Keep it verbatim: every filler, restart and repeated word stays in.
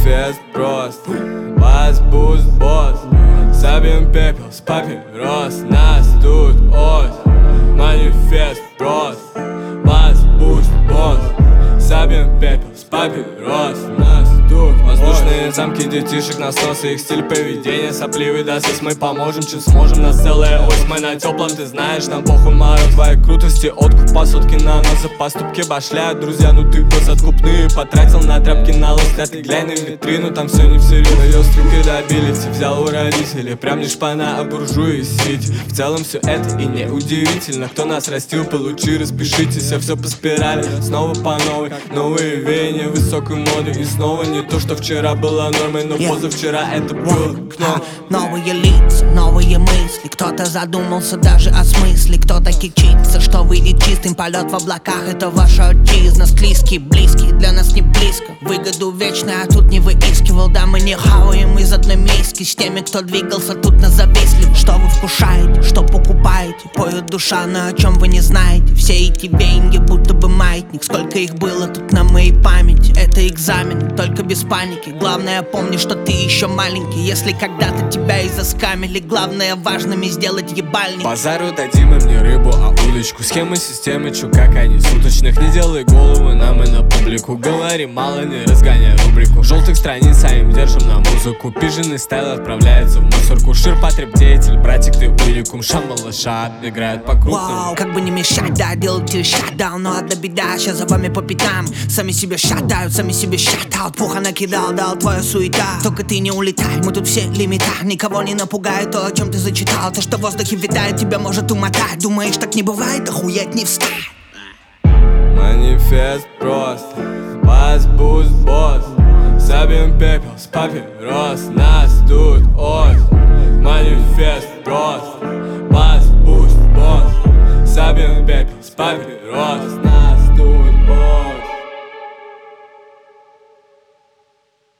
Манифест прост, вас буст босс. Сабим пепел с папирос, нас тут ось. Манифест прост, вас буст босс. Сабим пепел с папирос, нас тут воздушные замки детишек, насос и их стиль поведения сопливый досыс. Мы поможем, чем сможем, нас целая ось. Мы на теплом, ты знаешь, нам похуй морок. Твоей крутости откуп по сотке на нос. За поступки башляют друзья, ну ты босс откупные. Потратил на тряпки на лост, а ты глянь на витрину, там все не всерьез. Ее стрелки добились, взял у родителей, прям не шпана, а буржуи сити. В целом все это и не удивительно. Кто нас растил, получи, распишитесь. А все по спирали, снова по новой. Новые веяния высокой моды. И снова не то, что вчера было нормой, но yeah. позавчера это было окно. Новые лица, новые мысли. Кто-то задумался даже о смысле. Кто-то кичится, что выйдет чистым. Полет в облаках — это ваша отчизна. Склизкий, близкий, для нас не близко. Выгоду вечно, а тут не выискивал. Да, мы не хаваем из одной миски с теми, кто двигался тут на завистливо. Что вы вкушаете, что покупаете? Поет душа, но о чем вы не знаете. Все эти веяния будто бы маятник. Сколько их было тут на моей памяти. Это экзамен, только без паники. Главное, помни, что ты еще маленький. Если когда-то тебя и заскамили, главное важными сделать ебальник. Базару дадим им не рыбу, а удочку. Схемы системы, чу, как они суточных. Не делай головы нам и на публику. Говори мало, не разгоняй рубрику. Желтых страниц, а им держим на музыку. Пиженный стайл отправляется в мусорку. Ширпотреб деятель, братик, ты уникум. Шамалаша играют по крупному. Вау, как бы не мешать, да, делайте шатдаун. Но одна беда, сейчас за вами по пятам. Сами себя шатают, сами себе шатаут. Пуха накидал, дал твоя суета. Только ты не улетай, мы тут все лимита. Никого не напугает то, о чем ты зачитал. То, что в воздухе витает, тебя может умотать. Думаешь, так не бывает, охуеть не встать. Манифест прост, вас буст босс. Сабим пепел с папирос, нас тут ось. Манифест прост, вас буст босс. Сабим пепел с папирос.